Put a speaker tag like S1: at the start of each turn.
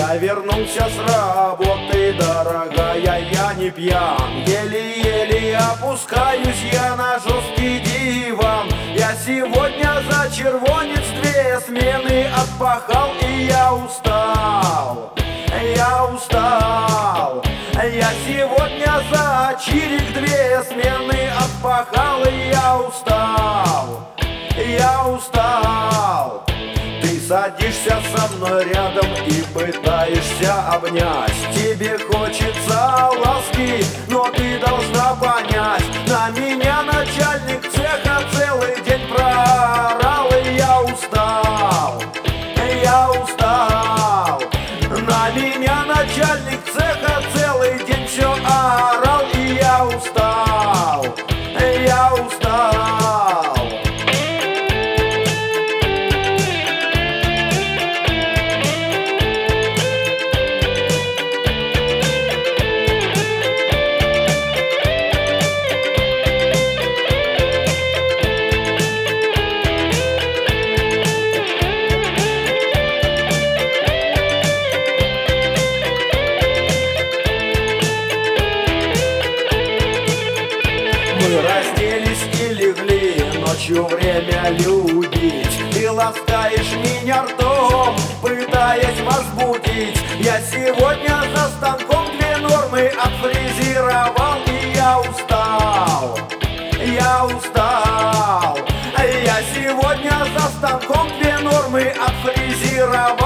S1: Я вернулся с работы, дорогая, я не пьян. Еле-еле опускаюсь я на жесткий диван. Я сегодня за червонец 2 смены отпахал, и я устал, я устал. Я сегодня за чирик 2 смены отпахал, и я устал, я устал. Ты садишься со мной рядом и пытаешься обнять. Тебе хочется ласки, но ты должна понять, на меня начальник цеха целый день проорал, и я устал, я устал. На меня начальник цеха целый день все орал, и я устал, я устал. Мы разделись и легли ночью время любить. Ты ласкаешь меня ртом, пытаясь возбудить. Я сегодня за станком 2 нормы отфрезеровал, и я устал, я устал. Я сегодня за станком 2 нормы отфрезеровал.